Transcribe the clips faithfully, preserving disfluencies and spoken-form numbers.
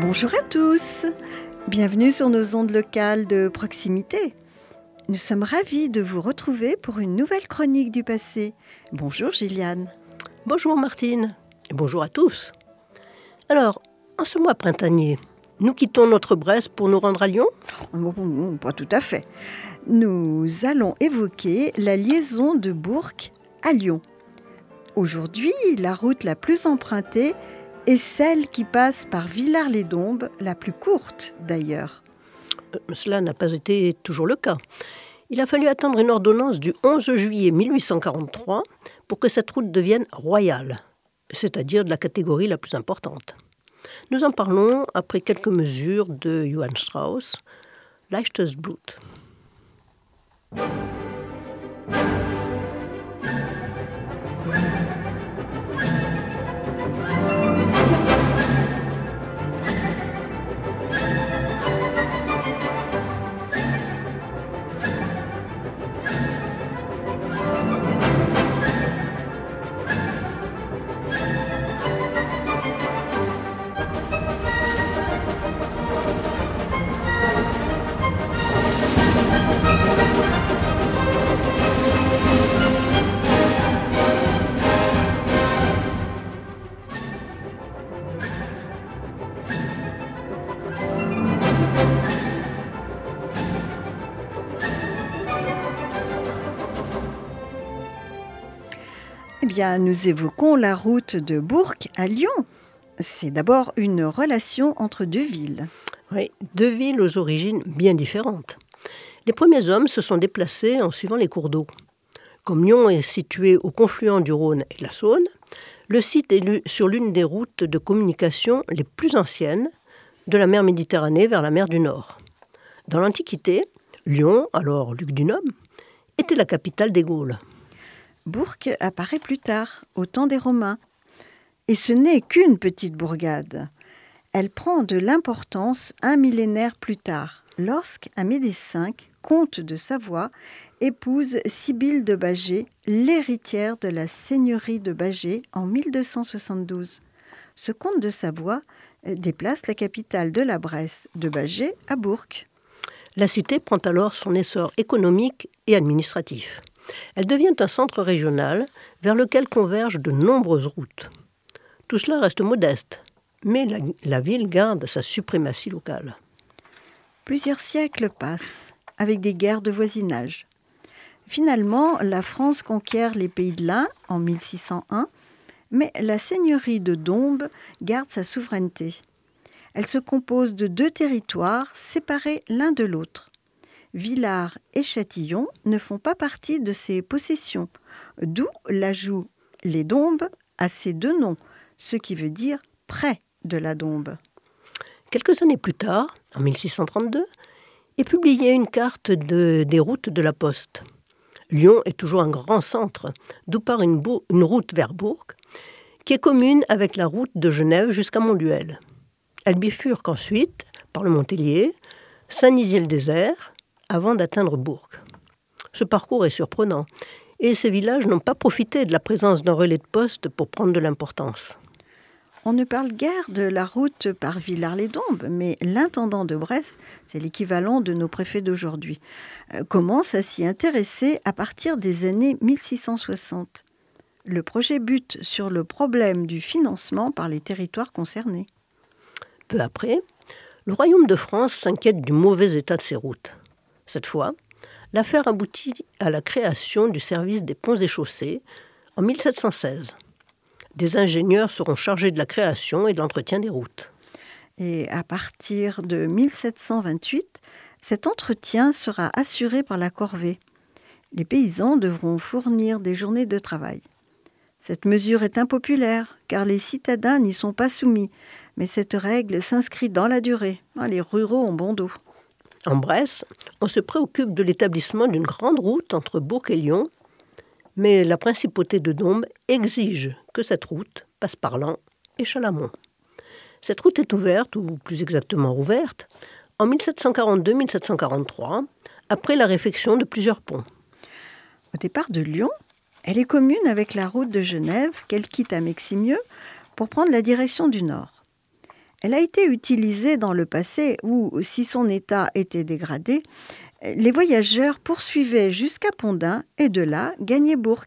Bonjour à tous, bienvenue sur nos ondes locales de proximité. Nous sommes ravis de vous retrouver pour une nouvelle chronique du passé. Bonjour Gilliane. Bonjour Martine, et bonjour à tous. Alors, en ce mois printanier, nous quittons notre Bresse pour nous rendre à Lyon ? Bon, bon, bon, pas tout à fait. Nous allons évoquer la liaison de Bourg à Lyon. Aujourd'hui, la route la plus empruntée est celle qui passe par Villars-les-Dombes, la plus courte d'ailleurs. Euh, cela n'a pas été toujours le cas. Il a fallu attendre une ordonnance du onze juillet mille huit cent quarante-trois pour que cette route devienne royale, c'est-à-dire de la catégorie la plus importante. Nous en parlons après quelques mesures de Johann Strauss, Leichtes Blut. Eh bien, nous évoquons la route de Bourg à Lyon. C'est d'abord une relation entre deux villes. Oui, deux villes aux origines bien différentes. Les premiers hommes se sont déplacés en suivant les cours d'eau. Comme Lyon est situé au confluent du Rhône et de la Saône, le site est sur l'une des routes de communication les plus anciennes, de la mer Méditerranée vers la mer du Nord. Dans l'Antiquité, Lyon, alors Lugdunum, était la capitale des Gaules. Bourg apparaît plus tard, au temps des Romains. Et ce n'est qu'une petite bourgade. Elle prend de l'importance un millénaire plus tard, lorsqu'Amédée cinq, comte de Savoie, épouse Sibylle de Bâgé, l'héritière de la seigneurie de Bâgé en mille deux cent soixante-douze. Ce comte de Savoie déplace la capitale de la Bresse de Bâgé à Bourg. La cité prend alors son essor économique et administratif. Elle devient un centre régional vers lequel convergent de nombreuses routes. Tout cela reste modeste, mais la, la ville garde sa suprématie locale. Plusieurs siècles passent, avec des guerres de voisinage. Finalement, la France conquiert les pays de l'Ain en mille six cent un, mais la seigneurie de Dombes garde sa souveraineté. Elle se compose de deux territoires séparés l'un de l'autre. Villars et Châtillon ne font pas partie de ces possessions, d'où l'ajout les Dombes à ces deux noms, ce qui veut dire près de la Dombe. Quelques années plus tard, en mille six cent trente-deux, est publiée une carte de, des routes de la Poste. Lyon est toujours un grand centre, d'où part une, bourg, une route vers Bourg, qui est commune avec la route de Genève jusqu'à Montluel. Elle bifurque ensuite par le Montélier, Saint-Nizier-le-Désert, avant d'atteindre Bourg. Ce parcours est surprenant, et ces villages n'ont pas profité de la présence d'un relais de poste pour prendre de l'importance. On ne parle guère de la route par Villars-les-Dombes, mais l'intendant de Bresse, c'est l'équivalent de nos préfets d'aujourd'hui, euh, commence à s'y intéresser à partir des années mille six cent soixante. Le projet bute sur le problème du financement par les territoires concernés. Peu après, le Royaume de France s'inquiète du mauvais état de ses routes. Cette fois, l'affaire aboutit à la création du service des ponts et chaussées en mille sept cent seize. Des ingénieurs seront chargés de la création et de l'entretien des routes. Et à partir de mille sept cent vingt-huit, cet entretien sera assuré par la corvée. Les paysans devront fournir des journées de travail. Cette mesure est impopulaire, car les citadins n'y sont pas soumis, mais cette règle s'inscrit dans la durée. Les ruraux ont bon dos. En Bresse, on se préoccupe de l'établissement d'une grande route entre Bourg et Lyon, mais la principauté de Dombes exige que cette route passe par Laon et Chalamont. Cette route est ouverte, ou plus exactement rouverte, en mille sept cent quarante-deux mille sept cent quarante-trois, après la réfection de plusieurs ponts. Au départ de Lyon, elle est commune avec la route de Genève qu'elle quitte à Meximieux pour prendre la direction du nord. Elle a été utilisée dans le passé où, si son état était dégradé, les voyageurs poursuivaient jusqu'à Pondin et de là gagnaient Bourg.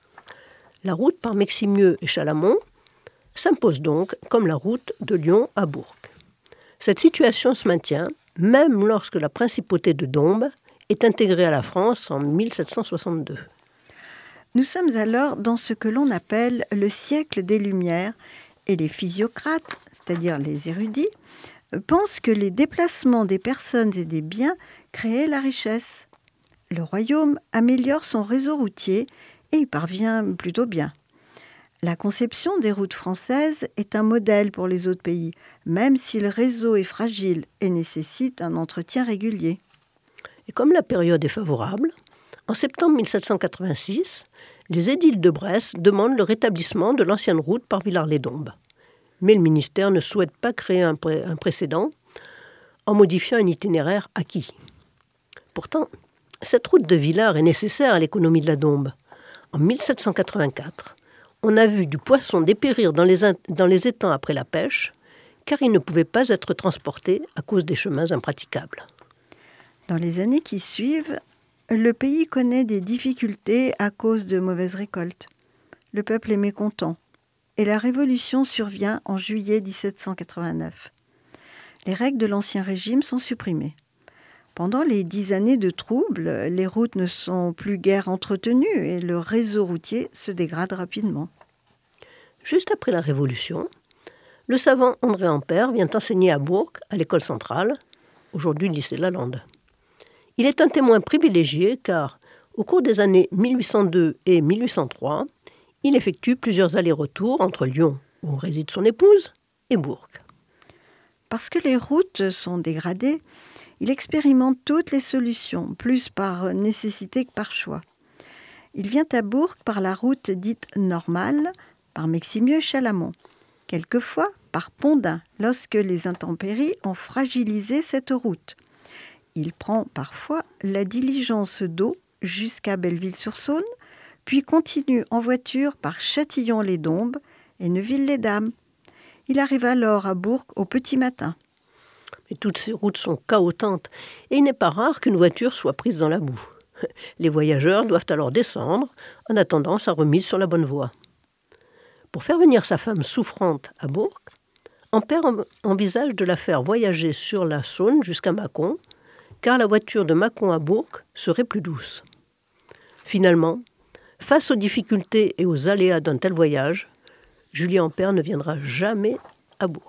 La route par Meximieux et Chalamont s'impose donc comme la route de Lyon à Bourg. Cette situation se maintient même lorsque la principauté de Dombes est intégrée à la France en mille sept cent soixante-deux. Nous sommes alors dans ce que l'on appelle le siècle des Lumières et les physiocrates, c'est-à-dire les érudits, pensent que les déplacements des personnes et des biens créaient la richesse. Le royaume améliore son réseau routier et y parvient plutôt bien. La conception des routes françaises est un modèle pour les autres pays, même si le réseau est fragile et nécessite un entretien régulier. Et comme la période est favorable, en septembre mille sept cent quatre-vingt-six, les édiles de Brest demandent le rétablissement de l'ancienne route par Villars-les-Dombes. Mais le ministère ne souhaite pas créer un, pré- un précédent en modifiant un itinéraire acquis. Pourtant, cette route de Villars est nécessaire à l'économie de la Dombe. En mille sept cent quatre-vingt-quatre, on a vu du poisson dépérir dans les, in- dans les étangs après la pêche, car il ne pouvait pas être transporté à cause des chemins impraticables. Dans les années qui suivent, le pays connaît des difficultés à cause de mauvaises récoltes. Le peuple est mécontent et la révolution survient en juillet dix-sept cent quatre-vingt-neuf. Les règles de l'Ancien Régime sont supprimées. Pendant les dix années de troubles, les routes ne sont plus guère entretenues et le réseau routier se dégrade rapidement. Juste après la Révolution, le savant André Ampère vient enseigner à Bourg, à l'école centrale, aujourd'hui le lycée Lalande. Il est un témoin privilégié car, au cours des années mille huit cent deux et mille huit cent trois, il effectue plusieurs allers-retours entre Lyon, où réside son épouse, et Bourg. Parce que les routes sont dégradées, il expérimente toutes les solutions, plus par nécessité que par choix. Il vient à Bourg par la route dite normale, par Meximieux et Chalamont, quelquefois par Pondin, lorsque les intempéries ont fragilisé cette route. Il prend parfois la diligence d'eau jusqu'à Belleville-sur-Saône, puis continue en voiture par Châtillon-les-Dombes et Neuville-les-Dames. Il arrive alors à Bourg au petit matin. Mais toutes ces routes sont cahotantes et il n'est pas rare qu'une voiture soit prise dans la boue. Les voyageurs doivent alors descendre en attendant sa remise sur la bonne voie. Pour faire venir sa femme souffrante à Bourg, Ampère envisage de la faire voyager sur la Saône jusqu'à Mâcon, car la voiture de Mâcon à Bourg serait plus douce. Finalement, face aux difficultés et aux aléas d'un tel voyage, Julien Ampère ne viendra jamais à Bourg.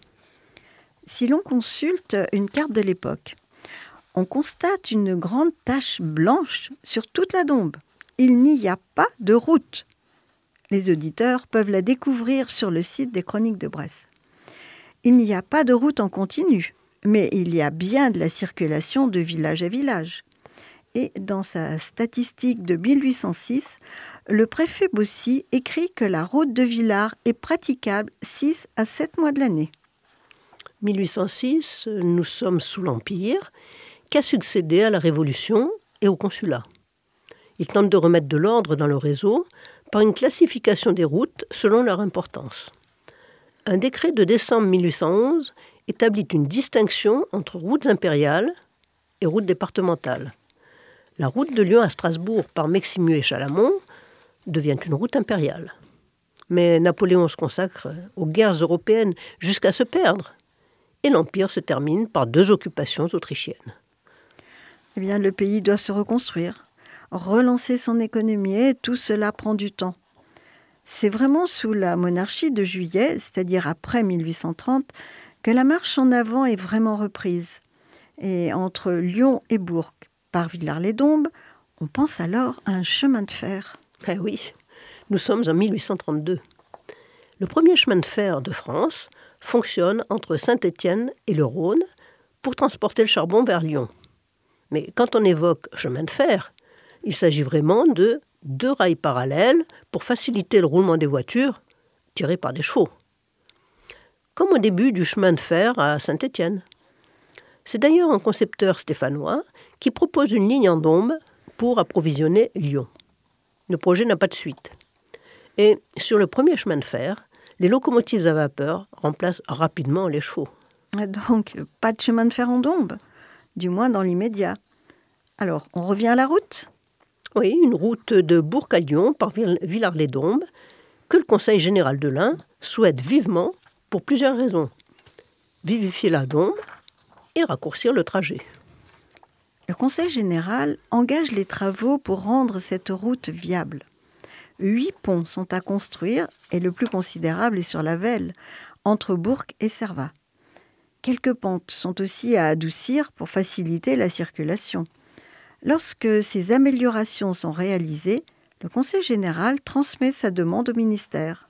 Si l'on consulte une carte de l'époque, on constate une grande tache blanche sur toute la Dombe. Il n'y a pas de route. Les auditeurs peuvent la découvrir sur le site des Chroniques de Brest. Il n'y a pas de route en continu, mais il y a bien de la circulation de village à village. Et dans sa statistique de mille huit cent six, le préfet Bossy écrit que la route de Villars est praticable six à sept mois de l'année. mille huit cent six, nous sommes sous l'Empire, qui a succédé à la Révolution et au Consulat. Il tente de remettre de l'ordre dans le réseau par une classification des routes selon leur importance. Un décret de décembre mille huit cent onze établit une distinction entre routes impériales et routes départementales. La route de Lyon à Strasbourg par Meximieux et Chalamont devient une route impériale. Mais Napoléon se consacre aux guerres européennes jusqu'à se perdre. Et l'Empire se termine par deux occupations autrichiennes. Eh bien, le pays doit se reconstruire, relancer son économie, et tout cela prend du temps. C'est vraiment sous la monarchie de Juillet, c'est-à-dire après mille huit cent trente, que la marche en avant est vraiment reprise. Et entre Lyon et Bourg, par Villars-les-Dombes, on pense alors à un chemin de fer. Ah oui, nous sommes en mille huit cent trente-deux. Le premier chemin de fer de France fonctionne entre Saint-Étienne et le Rhône pour transporter le charbon vers Lyon. Mais quand on évoque chemin de fer, il s'agit vraiment de deux rails parallèles pour faciliter le roulement des voitures tirées par des chevaux. Comme au début du chemin de fer à Saint-Étienne. C'est d'ailleurs un concepteur stéphanois qui propose une ligne en Dombes pour approvisionner Lyon. Le projet n'a pas de suite. Et sur le premier chemin de fer, Les locomotives à vapeur remplacent rapidement les chevaux. Donc, pas de chemin de fer en Dombes, du moins dans l'immédiat. Alors, on revient à la route ? Oui, une route de Bourg à Lyon par Villars-les-Dombes que le Conseil général de l'Ain souhaite vivement pour plusieurs raisons. Vivifier la Dombe et raccourcir le trajet. Le Conseil général engage les travaux pour rendre cette route viable. Huit ponts sont à construire et le plus considérable est sur la Vesle, entre Bourg et Cervat. Quelques pentes sont aussi à adoucir pour faciliter la circulation. Lorsque ces améliorations sont réalisées, le Conseil général transmet sa demande au ministère.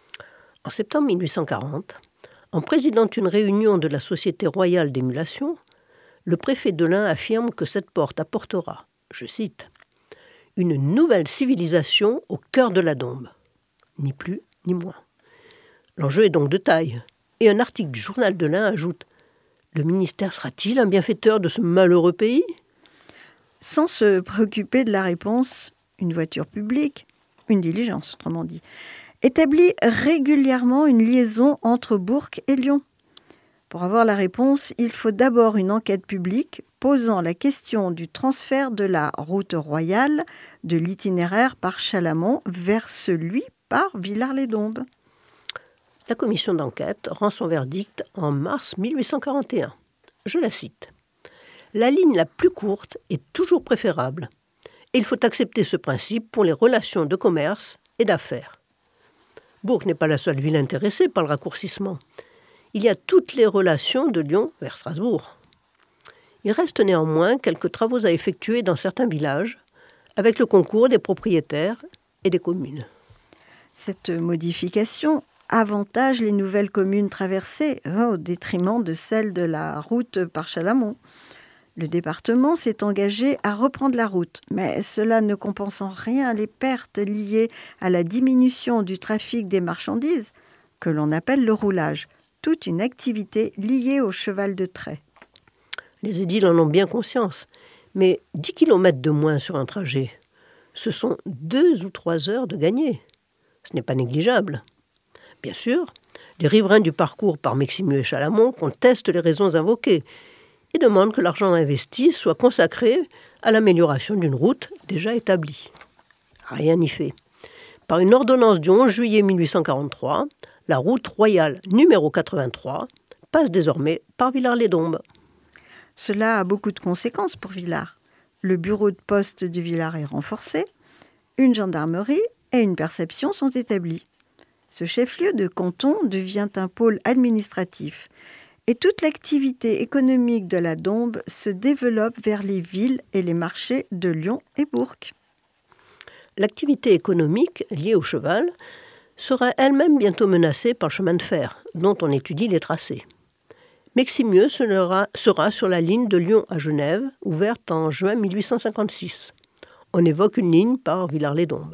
En septembre mille huit cent quarante, en présidant une réunion de la Société royale d'émulation, le préfet de l'Ain affirme que cette porte apportera, je cite, « une nouvelle civilisation au cœur de la Dombe ». Ni plus ni moins. L'enjeu est donc de taille. Et un article du journal de l'Ain ajoute « Le ministère sera-t-il un bienfaiteur de ce malheureux pays ?» Sans se préoccuper de la réponse, une voiture publique, une diligence autrement dit, établit régulièrement une liaison entre Bourg et Lyon. Pour avoir la réponse, il faut d'abord une enquête publique posant la question du transfert de la route royale de l'itinéraire par Chalamont vers celui par Villars-les-Dombes. La commission d'enquête rend son verdict en mars mille huit cent quarante et un. Je la cite. « La ligne la plus courte est toujours préférable. Et il faut accepter ce principe pour les relations de commerce et d'affaires. » Bourg n'est pas la seule ville intéressée par le raccourcissement. Il y a toutes les relations de Lyon vers Strasbourg. Il reste néanmoins quelques travaux à effectuer dans certains villages, avec le concours des propriétaires et des communes. Cette modification avantage les nouvelles communes traversées au détriment de celles de la route par Chalamont. Le département s'est engagé à reprendre la route, mais cela ne compense en rien les pertes liées à la diminution du trafic des marchandises, que l'on appelle le roulage, toute une activité liée au cheval de trait. Les édiles en ont bien conscience, mais dix kilomètres de moins sur un trajet, ce sont deux ou trois heures de gagné. Ce n'est pas négligeable. Bien sûr, les riverains du parcours par Meximieux et Chalamont contestent les raisons invoquées et demandent que l'argent investi soit consacré à l'amélioration d'une route déjà établie. Rien n'y fait. Par une ordonnance du onze juillet mille huit cent quarante-trois, la route royale numéro quatre-vingt-trois passe désormais par Villars-les-Dombes. Cela a beaucoup de conséquences pour Villars. Le bureau de poste de Villars est renforcé, une gendarmerie et une perception sont établis. Ce chef-lieu de canton devient un pôle administratif et toute l'activité économique de la Dombe se développe vers les villes et les marchés de Lyon et Bourg. L'activité économique liée au cheval sera elle-même bientôt menacée par le chemin de fer, dont on étudie les tracés. Meximieux sera, sera sur la ligne de Lyon à Genève, ouverte en juin mille huit cent cinquante-six. On évoque une ligne par Villars-les-Dombes.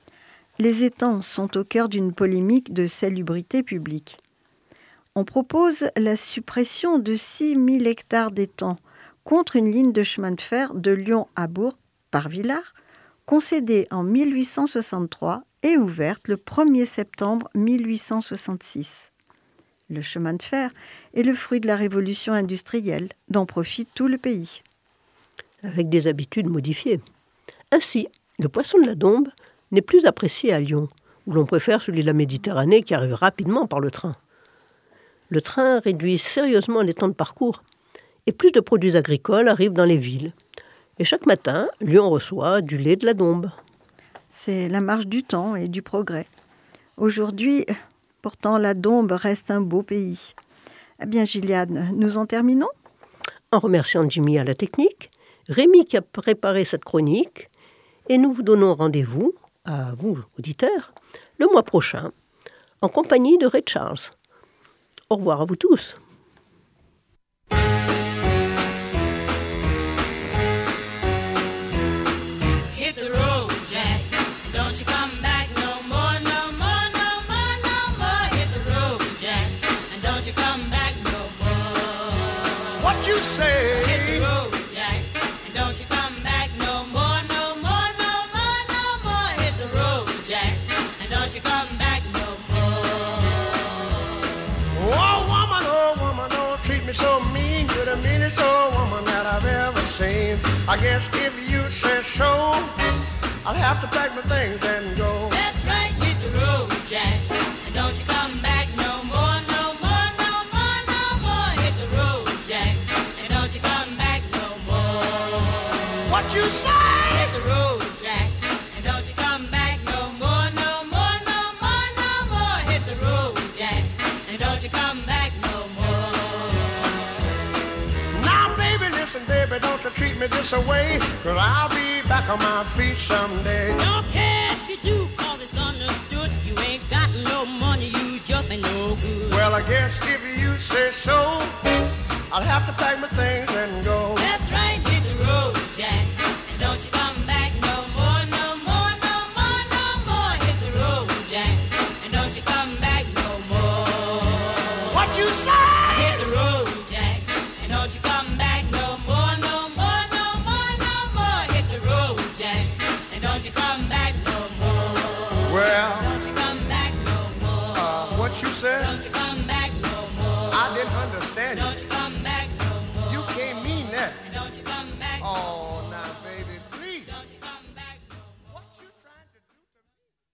Les étangs sont au cœur d'une polémique de salubrité publique. On propose la suppression de six mille hectares d'étangs contre une ligne de chemin de fer de Lyon à Bourg par Villars, concédée en mille huit cent soixante-trois et ouverte le premier septembre mille huit cent soixante-six. Le chemin de fer est le fruit de la révolution industrielle dont profite tout le pays. Avec des habitudes modifiées. Ainsi, le poisson de la Dombe n'est plus apprécié à Lyon, où l'on préfère celui de la Méditerranée qui arrive rapidement par le train. Le train réduit sérieusement les temps de parcours et plus de produits agricoles arrivent dans les villes. Et chaque matin, Lyon reçoit du lait de la Dombe. C'est la marche du temps et du progrès. Aujourd'hui, pourtant, la Dombe reste un beau pays. Eh bien, Gilliane, nous en terminons ? En remerciant Jimmy à la technique, Rémi qui a préparé cette chronique, et nous vous donnons rendez-vous, à vous, auditeurs, le mois prochain, en compagnie de Ray Charles. Au revoir à vous tous. Hit the road, Jack. Don't you come back no more, no more, no more, no more. Hit the road, Jack. And don't you come back no more. What you say? Hit the road, Jack. And don't you come back no more, no more, no more, no more. Hit the road, Jack. And don't you come back no more. the meanest old woman that I've ever seen. I guess if you say so, I'll have to pack my things and go. That's right, hit the road, Jack. And don't you come back no more, no more, no more, no more. Hit the road, Jack. And don't you come back no more. What you say? Hit the road, Jack. And don't you come back no more, no more, no more, no more. Hit the road, Jack. And don't you come back no more. Now, baby, listen, baby, don't you treat me this away, 'cause I'll be back on my feet someday. Don't care if you do, cause it's understood. You ain't got no money, you just ain't no good. Well, I guess if you say so, I'll have to pack my things and go. That's right, hit the road, Jack. And don't you come back no more, no more, no more, no more. Hit the road, Jack. And don't you come back no more. What you say? Hit the road, Jack. And don't you come back no more, no more, no more, no more. Hit the road, Jack. And don't you come back no more. Well, Don't you come back no more. uh, what you said? Don't you come back no more. I didn't understand you.